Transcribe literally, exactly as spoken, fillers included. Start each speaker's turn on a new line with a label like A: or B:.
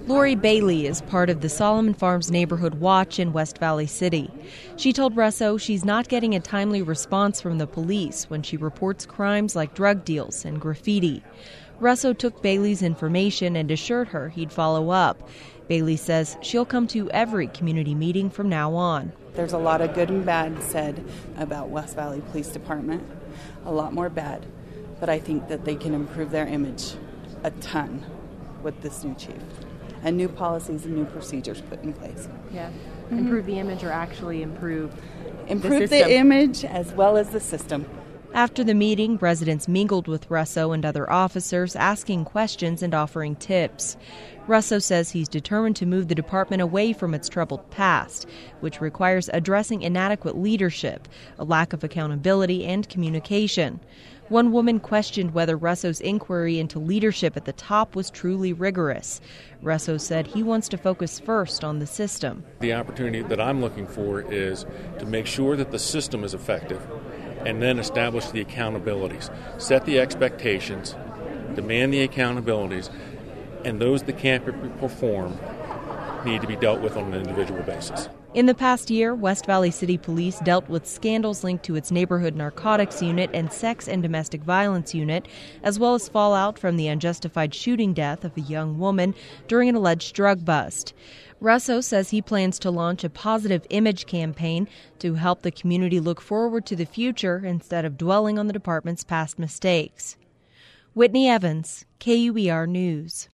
A: Lori Bailey is part of the Solomon Farms Neighborhood Watch in West Valley City. She told Russo she's not getting a timely response from the police when she reports crimes like drug deals and graffiti. Russo took Bailey's information and assured her he'd follow up. Bailey says she'll come to every community meeting from now on.
B: There's a lot of good and bad said about West Valley Police Department, a lot more bad, but I think that they can improve their image a ton with this new chief. And new policies and new procedures put in place.
C: Yeah, mm-hmm. Improve the image or actually improve
B: Improve
C: the,
B: the image as well as the system.
A: After the meeting, residents mingled with Russo and other officers, asking questions and offering tips. Russo says he's determined to move the department away from its troubled past, which requires addressing inadequate leadership, a lack of accountability, and communication. One woman questioned whether Russo's inquiry into leadership at the top was truly rigorous. Russo said he wants to focus first on the system.
D: The opportunity that I'm looking for is to make sure that the system is effective and then establish the accountabilities, set the expectations, demand the accountabilities, and those that can't perform need to be dealt with on an individual basis.
A: In the past year, West Valley City Police dealt with scandals linked to its neighborhood narcotics unit and sex and domestic violence unit, as well as fallout from the unjustified shooting death of a young woman during an alleged drug bust. Russo says he plans to launch a positive image campaign to help the community look forward to the future instead of dwelling on the department's past mistakes. Whitney Evans, K U E R News.